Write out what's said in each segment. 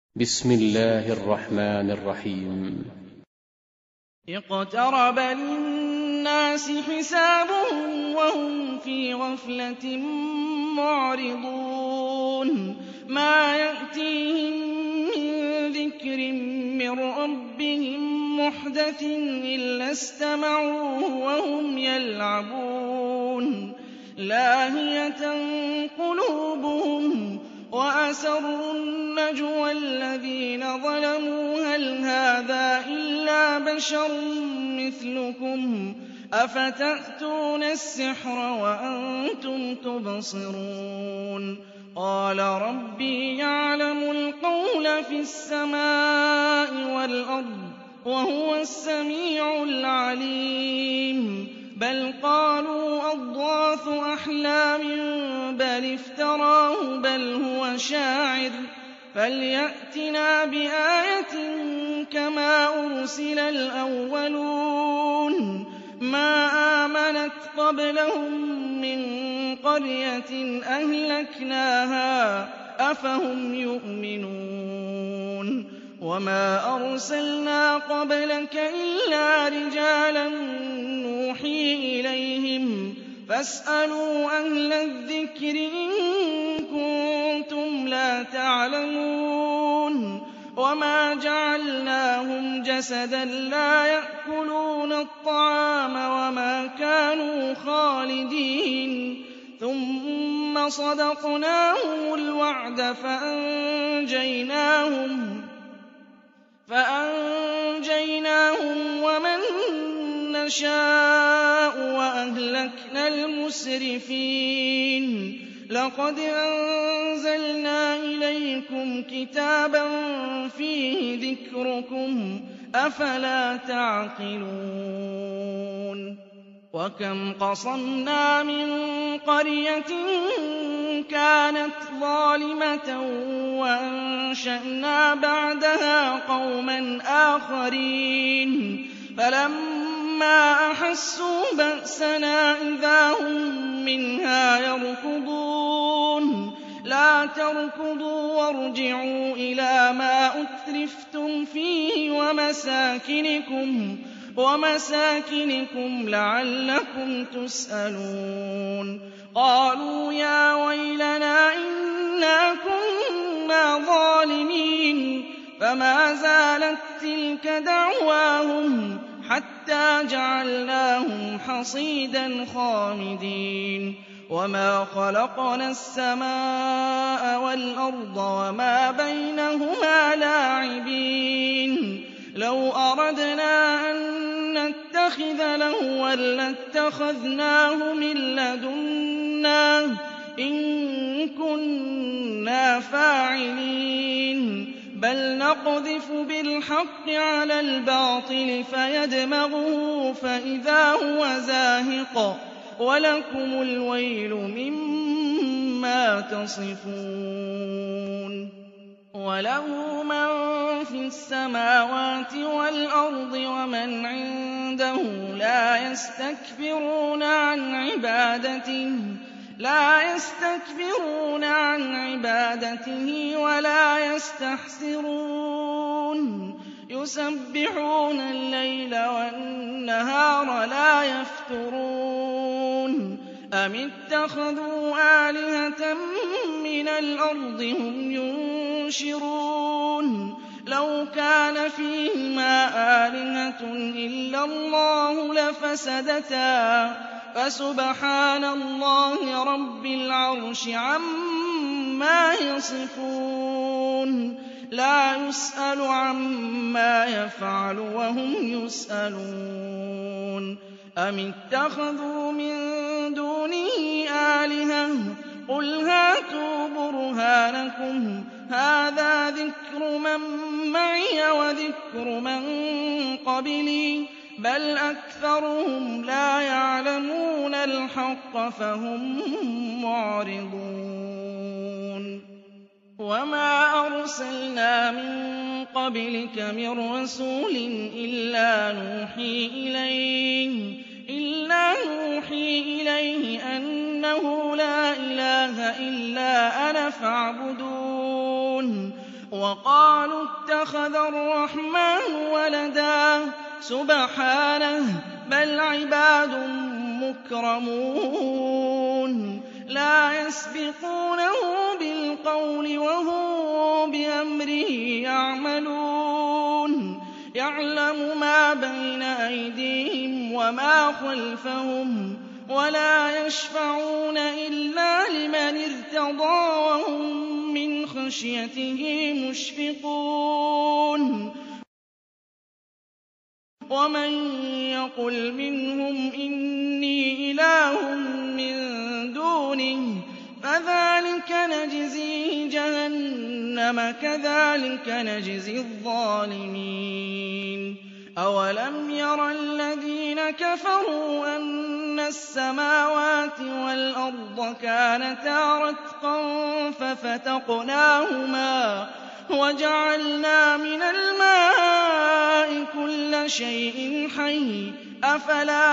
بسم الله الرحمن الرحيم. اقترب للناس حسابهم وهم في غفلة معرضون ما يأتيهم من ذكر من ربهم محدث إلا استمعوه وهم يلعبون لاهية قلوبهم وأسروا النجوى الذين ظلموا هل هذا إلا بشر مثلكم أفتأتون السحر وأنتم تبصرون قال ربي يعلم القول في السماء والأرض وهو السميع العليم بل قالوا أضغاث أحلام بل افتراه بل هو شاعر فليأتنا بآية كما أرسل الأولون ما آمنت قبلهم من قرية أهلكناها أفهم يؤمنون وما أرسلنا قبلك إلا رجالا نوحي إليهم فاسألوا أهل الذكر إن كنتم لا تعلمون وما جعلناهم جسدا لا يأكلون الطعام وما كانوا خالدين ثم صدقناهم الوعد فأنجيناهم ومن نشاء وأهلكنا المسرفين لقد أنزلنا إليكم كتابا فيه ذكركم أفلا تعقلون وكم قصمنا من قرية كانت ظالمة وأنشأنا بعدها قوما آخرين فلما أحسوا بأسنا إذا هم منها يركضون لا تركضوا وارجعوا إلى ما أترفتم فيه ومساكنكم لعلكم تسألون قالوا يا ويلنا إنا كنا ظالمين فما زالت تلك دعواهم حتى جعلناهم حصيدا خامدين وما خلقنا السماء والأرض وما بينهما لاعبين لو أردنا أن نتخذ لهوا لاتخذناه من لدنا إن كنا فاعلين بل نقذف بالحق على الباطل فيدمغه فإذا هو زاهق ولكم الويل مما تصفون وله من في السماوات والأرض ومن عنده لا يستكبرون عن عبادته ولا يستحسرون يسبحون الليل والنهار لا يفترون أم اتخذوا آلهة من الأرض هم ينشرون لو كان فيهما آلهة إلا الله لفسدتا فسبحان الله رب العرش عما يصفون لا يسأل عما يفعل وهم يسألون أم اتخذوا من دونه آلهة قل هاتوا برهانكم هذا ذكر من معي وذكر من قبلي بل أكثرهم لا يعلمون الحق فهم معرضون وما أرسلنا من قبلك من رسول إلا نوحي إليه أنه لا إله إلا أنا فاعبدون وقالوا اتخذ الرحمن ولدا سبحانه بل عباد مكرمون لا يسبقونه بالقول وهم بأمره يعملون يعلم ما بين أيديهم وما خلفهم ولا يشفعون إلا لمن ارتضى وهم من خشيته مشفقون ومن يقل منهم إني إله من دونه فذلك نجزيه جهنم كذلك نجزي الظالمين أولم ير الذين كفروا أن السماوات والأرض كانتا رتقا ففتقناهما وجعلنا من الماء كل شيء حي أفلا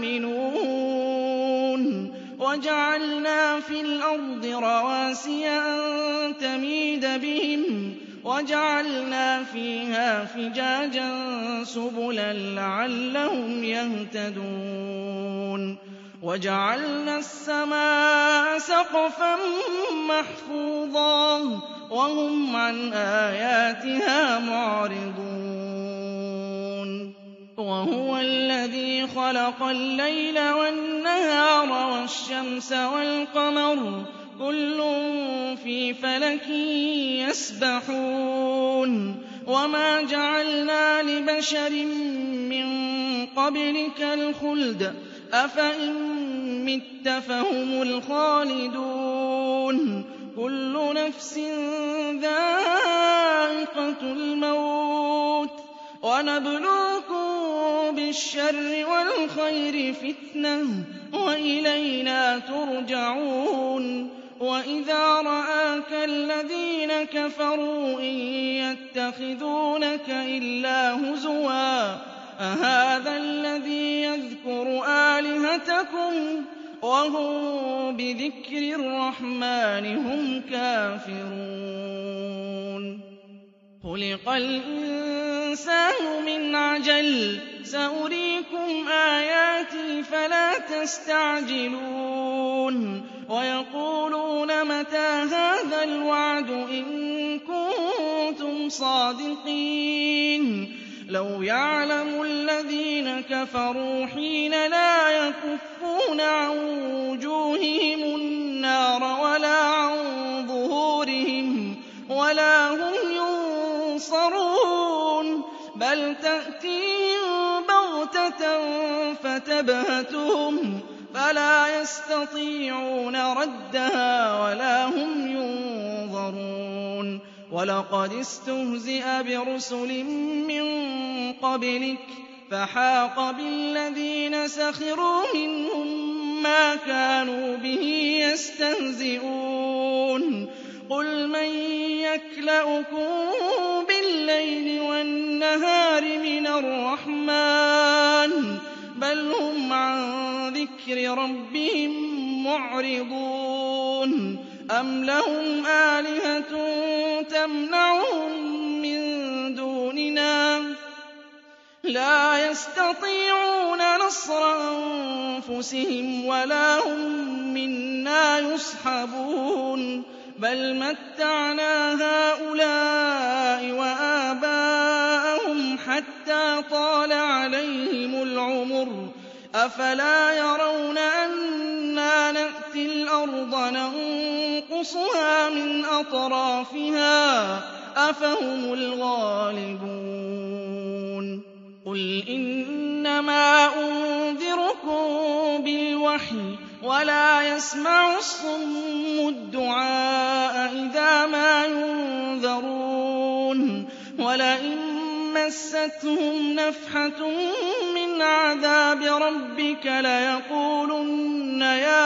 يؤمنون وجعلنا في الأرض رواسي أن تميد بهم وجعلنا فيها فجاجا سبلا لعلهم يهتدون وجعلنا السماء سقفا محفوظا وهم عن آياتها معرضون وهو الذي خلق الليل والنهار والشمس والقمر كل في فلك يسبحون وما جعلنا لبشر من قبلك الخلد أفإن مت فهم الخالدون كل نفس ذائقة الموت ونبلوكم بالشر والخير فتنة وإلينا ترجعون وإذا رآك الذين كفروا إن يتخذونك إلا هزوا أهذا الذي يذكر آلهتكم وهم بذكر الرحمن هم كافرون خلق الإنسان من عجل سأريكم آياتي فلا تستعجلون ويقولون متى هذا الوعد إن كنتم صادقين لو يعلم الذين كفروا حين لا يكفون عن وجوههم النار ولا عن ظهورهم ولا هم ينصرون بل تأتيهم بغتة فتبهتهم فلا يستطيعون ردها ولا هم ينظرون وَلَقَدِ اسْتُهْزِئَ بِرُسُلٍ مِّن قَبْلِكَ فَحَاقَ بِالَّذِينَ سَخِرُوا مِنْهُم مَّا كَانُوا بِهِ يَسْتَهْزِئُونَ قُلْ مَن يَكْلَؤُكُم بِاللَّيْلِ وَالنَّهَارِ مِنَ الرَّحْمَٰنِ بَلْ هُمْ عَن ذِكْرِ رَبِّهِم مُّعْرِضُونَ أَمْ لَهُمْ آلِهَةٌ تَمْنَعُهُم مِّن دُونِنَا لَا يَسْتَطِيعُونَ نَصْرَ أَنفُسِهِمْ وَلَا هُم مِّنَّا يُصْحَبُونَ بَلْ مَتَّعْنَا هَٰؤُلَاءِ وَآبَاءَهُمْ حَتَّىٰ طَالَ عَلَيْهِمُ الْعُمُرُ أَفَلَا يَرَوْنَ أَنَّا نَأْتِي الْأَرْضَ نَنقُصُهَا مِنْ أَطْرَافِهَا أَفَهُمُ الْغَالِبُونَ قُلْ إِنَّمَا أُنذِرُكُم بِالْوَحْيِ وَلَا يَسْمَعُ الصُّمُّ الدُّعَاءَ إِذَا مَا يُنذَرُونَ وَلَئِن مَّسَّتْهُمْ نَفْحَةٌ مِّنْ عَذَابِ رَبِّكَ لَيَقُولُنَّ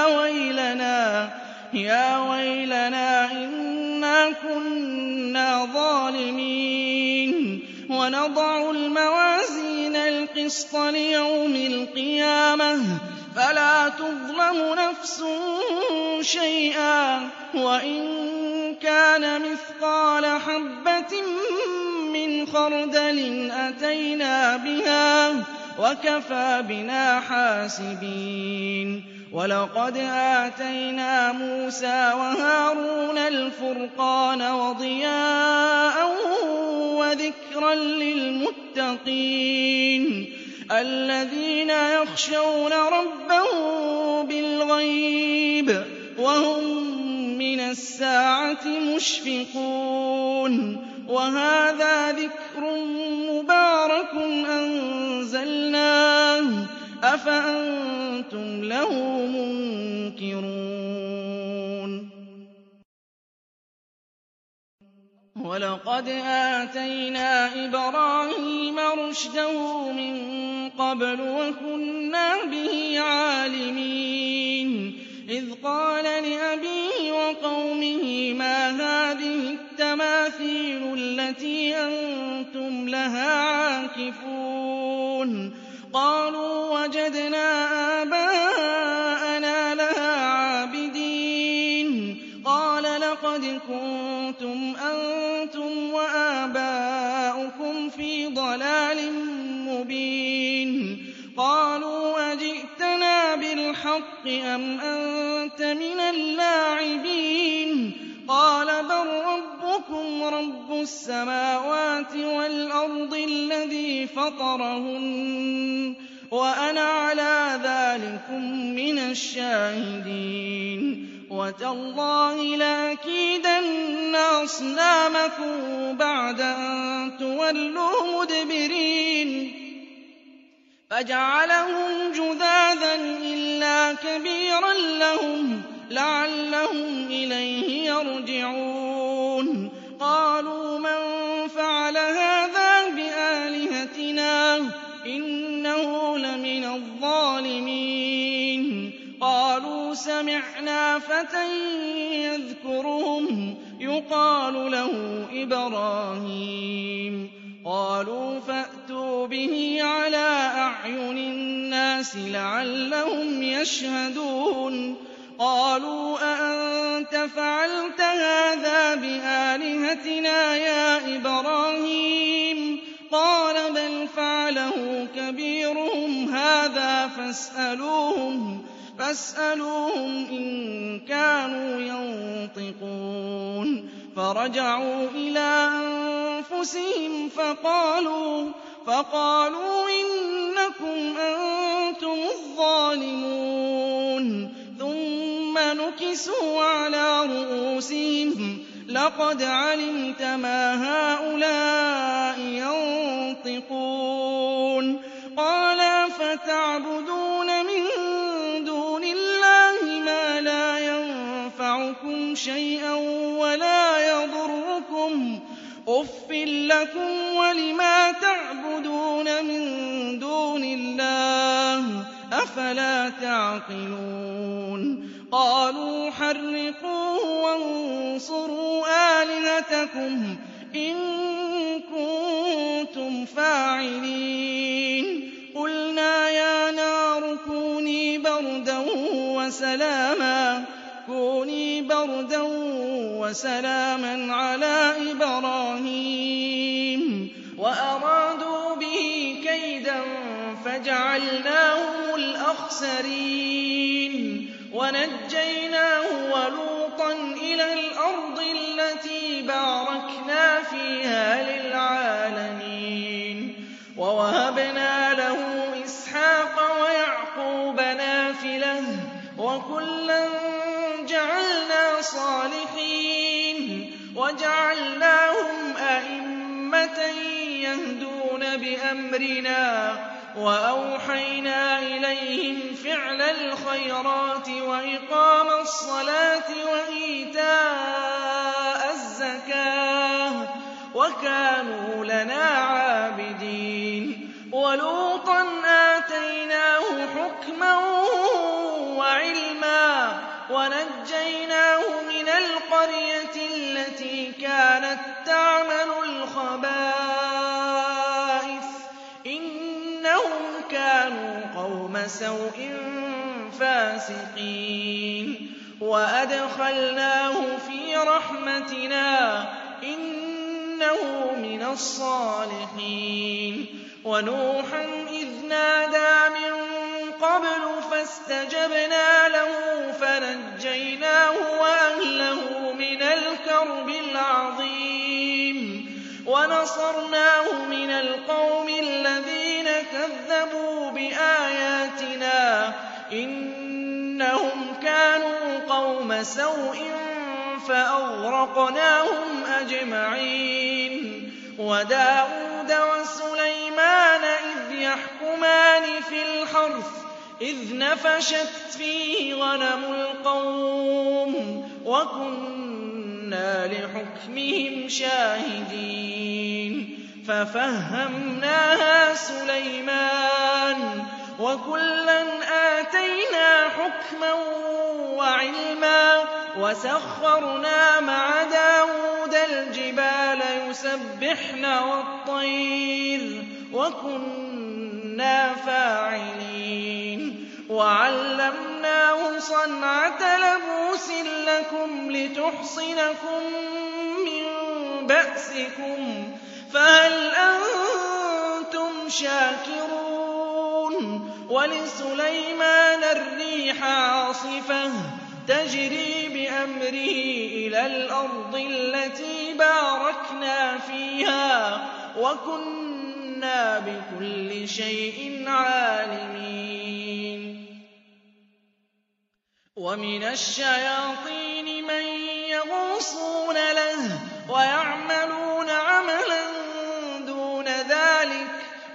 يَا وَيْلَنَا إِنَّا كُنَّا ظَالِمِينَ وَنَضَعُ الْمَوَازِينَ الْقِسْطَ لِيَوْمِ الْقِيَامَةِ فَلَا تُظْلَمُ نَفْسٌ شَيْئًا وَإِن كَانَ مِثْقَالَ حَبَّةٍ مِّنْ خَرْدَلٍ أَتَيْنَا بِهَا وَكَفَىٰ بِنَا حَاسِبِينَ وَلَقَدْ آتَيْنَا مُوسَىٰ وَهَارُونَ الْفُرْقَانَ وَضِيَاءً وَذِكْرًا لِّلْمُتَّقِينَ الَّذِينَ يَخْشَوْنَ رَبَّهُم بِالْغَيْبِ وَهُم مِّنَ السَّاعَةِ مُشْفِقُونَ وَهَٰذَا ذِكْرٌ مُّبَارَكٌ أَنزَلْنَاهُ أَفَأَنتُمْ لَهُ مُنكِرُونَ وَلَقَدْ آتَيْنَا إِبْرَاهِيمَ رُشْدَهُ مِن قَبْلُ وَكُنَّا بِهِ عَالِمِينَ إِذْ قَالَ لِأَبِيهِ وَقَوْمِهِ مَا هَٰذِهِ التَّمَاثِيلُ الَّتِي أَنتُمْ لَهَا عَاكِفُونَ قَالُوا وَجَدْنَا آبَاءَنَا لَهَا عَابِدِينَ قَالَ لَقَدْ كُنتُمْ أَنتُمْ وَآبَاؤُكُمْ فِي ضَلَالٍ مُّبِينٍ قَالُوا أَجِئْتَنَا بِالْحَقِّ أَمْ أَنتَ مِنَ اللاعبين قَالَ بَل رَّبُّكُمْ رَبُّ السَّمَاوَاتِ وَالْأَرْضِ الَّذِي فَطَرَهُنَّ وَأَنَا عَلَىٰ ذَٰلِكُم مِّنَ الشَّاهِدِينَ وَتَاللَّهِ لَأَكِيدَنَّ أَصْنَامَكُم بَعْدَ أَن تُوَلُّوا مُدْبِرِينَ فَجَعَلَهُمْ جُذَاذًا إِلَّا كَبِيرًا لَّهُمْ لَعَلَّهُمْ إِلَيْهِ يَرْجِعُونَ قَالُوا مَن فَعَلَ هَٰذَا بِآلِهَتِنَا إِنَّهُ لَمِنَ الظَّالِمِينَ قَالُوا سَمِعْنَا فَتًى يَذْكُرُهُمْ يُقَالُ لَهُ إِبْرَاهِيمُ قَالُوا فَأْتُوا بِهِ عَلَىٰ أَعْيُنِ النَّاسِ لَعَلَّهُمْ يَشْهَدُونَ قَالُوا أَأَنتَ فَعَلْتَ هَٰذَا بِآلِهَتِنَا يَا إِبْرَاهِيمُ قَالَ بَلْ فَعَلَهُ كَبِيرُهُمْ هَٰذَا فَاسْأَلُوهُمْ إِن كَانُوا يَنطِقُونَ فَرَجَعُوا إِلَىٰ أَنفُسِهِمْ فَقَالُوا إِنَّكُمْ أَنتُمُ الظَّالِمُونَ ثُمَّ نُكِسُوا عَلَىٰ رُءُوسِهِمْ لَقَدْ عَلِمْتَ مَا هَٰؤُلَاءِ يَنطِقُونَ قَالَ أَفَتَعْبُدُونَ مِن دُونِ اللَّهِ مَا لَا يَنفَعُكُمْ شَيْئًا وَلَا يَضُرُّكُمْ أُفٍّ لَّكُمْ وَلِمَا تَعْبُدُونَ مِن دُونِ اللَّهِ أَفَلَا تَعْقِلُونَ قَالُوا حَرِّقُوهُ وَانصُرُوا آلِهَتَكُمْ إِن كُنتُمْ فَاعِلِينَ قُلْنَا يَا نَارُ كُونِي بَرْدًا وَسَلَامًا عَلَىٰ إِبْرَاهِيمَ وَأَرَادُوا بِهِ كَيْدًا فَجَعَلْنَاهُمُ الْأَخْسَرِينَ وَنَجَّيْنَاهُ وَلُوطًا إِلَى الْأَرْضِ الَّتِي بَارَكْنَا فِيهَا لِلْعَالَمِينَ وَوَهَبْنَا لَهُ إِسْحَاقَ وَيَعْقُوبَ نَافِلَةً وَكُلًّا جَعَلْنَا صَالِحِينَ وَجَعَلْنَاهُمْ أَئِمَّةً يَهْدُونَ بِأَمْرِنَا وَأَوْحَيْنَا إِلَيْهِمْ فِعْلَ الْخَيْرَاتِ وَإِقَامَ الصَّلَاةِ وَإِيتَاءَ الزَّكَاةِ وَكَانُوا لَنَا عَابِدِينَ وَلُوطًا آتَيْنَاهُ حُكْمًا وَعِلْمًا وَنَجَّيْنَاهُ مِنَ الْقَرْيَةِ الَّتِي كَانَت تَّعْمَلُ الْخَبَائِثَ إِنَّهُمْ كَانُوا قَوْمَ سَوْءٍ فَاسِقِينَ وأدخلناه في رحمتنا إنه من الصالحين ونوحا إذ نادى من قبل فاستجبنا له فنجيناه وأهله من الكرب العظيم ونصرناه من القوم الذين كذبوا بآياتنا إنهم كانوا قوم سوء فأغرقناهم أجمعين وداود وسليمان إذ يحكمان في الحرث إذ نفشت فيه غنم القوم وكنا لحكمهم شاهدين ففهمناها سليمان وكلا آتينا حكما وعلما وسخرنا مع داود الجبال يسبحن والطير وكنا فاعلين وعلمناه صنعة لبوس لكم لتحصنكم من بأسكم فهل أنتم شاكرون ولسليمان الريح عاصفة تجري بأمره إلى الأرض التي باركنا فيها وكنا بكل شيء عالمين ومن الشياطين من يغوصون له ويعملون عملا دون ذلك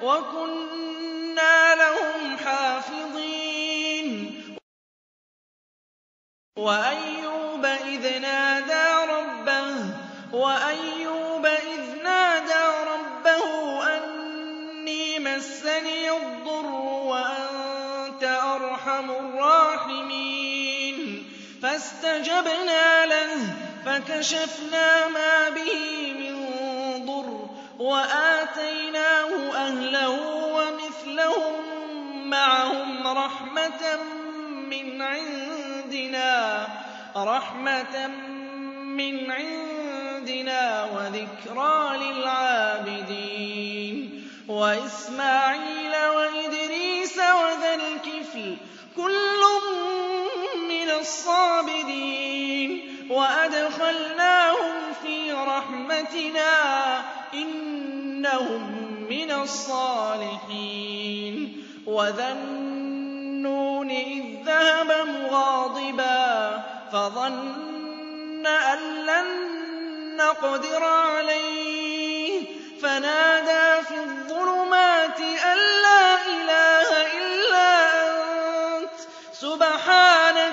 وكنا لهم حافظين وأيوب إذ نادى ربه أني مسني الضر وأنت أرحم الراحمين فاستجبنا له فكشفنا ما به من ضر وآتيناه أهله ومثلهم معهم رحمة من عندنا وذكرى للعابدين وإسماعيل وإدريس وذا الكفل كل من الصابرين وأدخلناهم في رحمتنا إنهم من الصالحين وذا النون إذ ذهب مغاضبا فظن أن لن نقدر عليه فنادى في الظلمات أن لا إله إلا أنت سبحانك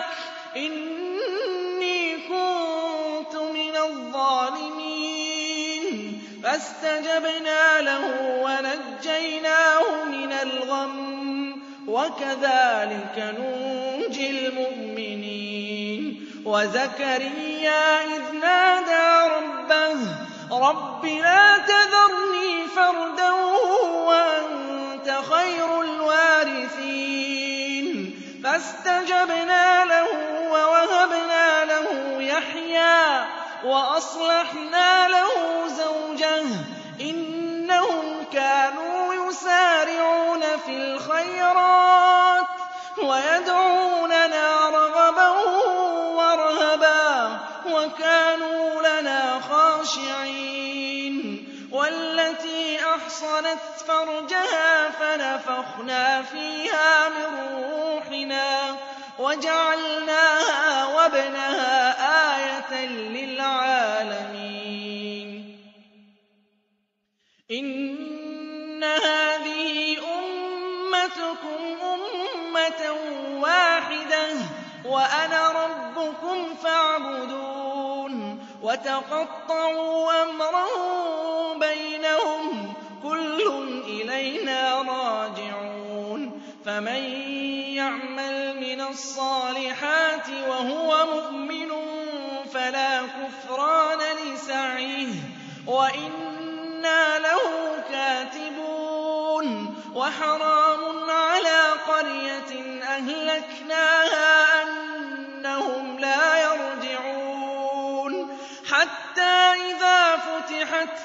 إني كنت من الظالمين فاستجبنا له ونجيناه من الغم وكذلك ننجي المؤمنين وزكريا إذ نادى ربه رب لا تذرني فردا وأنت خير الوارثين فاستجبنا له ووهبنا له يحيى وأصلحنا له زوجه إنهم كانوا يسارعون في الخيرات ويدعوننا رغبا ورهبا وكانوا لنا خاشعين والتي أحصنت فرجها فنفخنا فيها من روحنا وجعلناها وابنها آية للعالمين إن هذه أمتكم أمة واحدة وأنا ربكم فاعبدون وتقطعوا أمرهم بينهم كل إلينا راجعون فمن يعمل من الصالحات وهو مؤمن فلا كفران لسعيه وإنا له كاتبون وحرام على قرية أهلكناها أنهم لا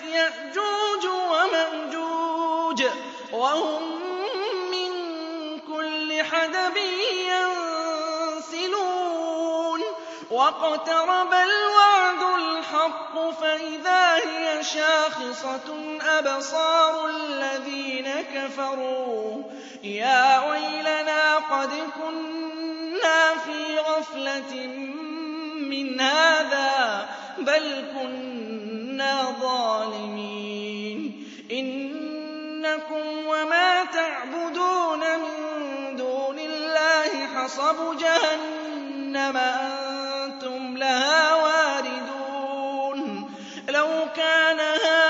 يَأْجُوجُ وَمَأْجُوجَ وَهُم مِّن كُلِّ حَدَبٍ يَنسِلُونَ وَاقْتَرَبَ الْوَعْدُ الْحَقُّ فَإِذَا هِيَ شَاخِصَةٌ أَبْصَارُ الَّذِينَ كَفَرُوا يَا وَيْلَنَا قَدْ كُنَّا فِي غَفْلَةٍ مِّنْ هَٰذَا بَلْ كُنَّا ظَالِمِينَ إِنَّكُمْ وَمَا تَعْبُدُونَ مِن دُونِ اللَّهِ حَصَبُ جَهَنَّمَ أَنتُمْ لَهَا وَارِدُونَ لَوْ كَانَ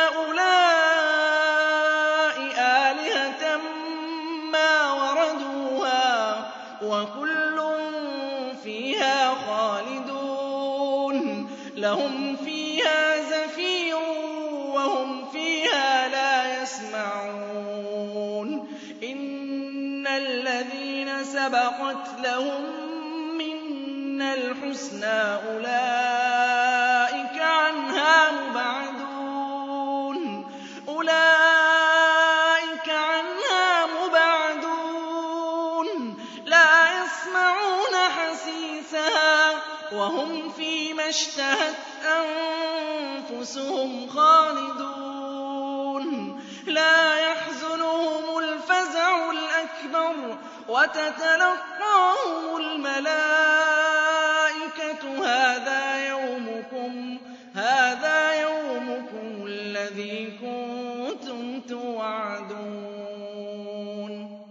هَٰؤُلَاءِ آلِهَةً مَّا وَرَدُوهَا وَكُلٌّ فِيهَا خَالِدُونَ لَهُمْ فِيهَا زَفِيرٌ وَهُمْ فِيهَا لَا يَسْمَعُونَ إِنَّ الَّذِينَ سَبَقَتْ لَهُم مِّنَّا الْحُسْنَىٰ أُولَٰئِكَ عَنْهَا مُبْعَدُونَ لَا يَسْمَعُونَ حَسِيسَهَا وَهُمْ فِيمَا اشْتَهَتْ أَنفُسُهُمْ خَالِدُونَ لَا يَحْزُنُهُمُ الْفَزَعُ الْأَكْبَرُ وَتَتَلَقَّاهُمُ الْمَلَائِكَةُ هَٰذَا يَوْمُكُمُ الَّذِي كُنتُمْ تُوعَدُونَ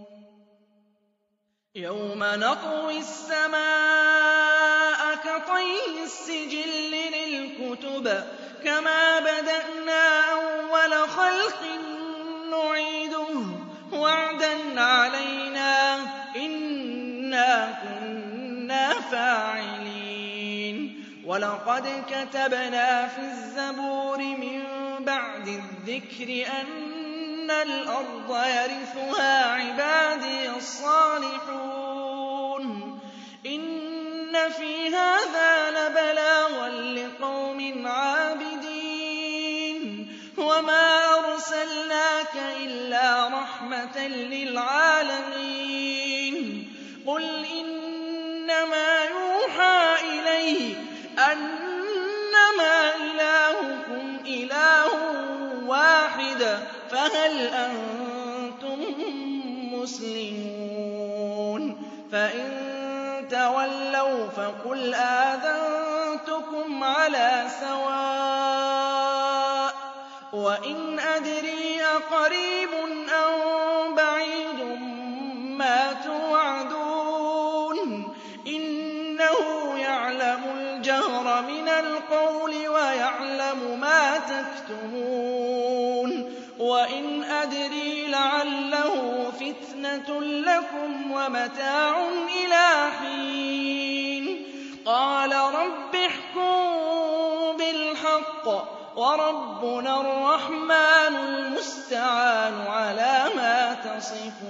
يَوْمَ نَطْوِي السَّمَاءَ كَطَيِّ السِّجِلِّ لِلْكُتُبِ كَمَا بَدَأْنَا أَوَّلَ خَلْقٍ نُّعِيدُهُ وَعْدًا عَلَيْنَا ۚ إِنَّا كُنَّا فَاعِلِينَ وَلَقَدْ كَتَبْنَا فِي الزَّبُورِ مِن بَعْدِ الذِّكْرِ أَنَّ الْأَرْضَ يَرِثُهَا عِبَادِيَ الصَّالِحُونَ إِنَّ فِي هَٰذَا لَبَلَاغًا لِّقَوْمٍ عَابِدِينَ وَمَا أَرْسَلْنَاكَ إِلَّا رَحْمَةً لِّلْعَالَمِينَ قُلْ إِنَّمَا يُوحَىٰ إِلَيَّ أَنَّمَا إِلَٰهُكُمْ إِلَٰهٌ وَاحِدٌ فَهَلْ أَنتُم مُّسْلِمُونَ فَإِن تَوَلَّوْا فَقُلْ آذَنتُكُمْ عَلَىٰ سَوَاءٍ وَإِنْ أَدْرِي أَقَرِيبٌ أَم بَعِيدٌ مَّا تُوعَدُونَ إِنَّهُ يَعْلَمُ الْجَهْرَ مِنَ الْقَوْلِ وَيَعْلَمُ مَا تَكْتُمُونَ وَإِنْ أَدْرِي لَعَلَّهُ فِتْنَةٌ لَّكُمْ وَمَتَاعٌ إِلَىٰ حِينٍ قَالَ رَبِّ احْكُم بِالْحَقِّ وَرَبُّنَا الرَّحْمَٰنُ الْمُسْتَعَانُ عَلَىٰ مَا تَصِفُونَ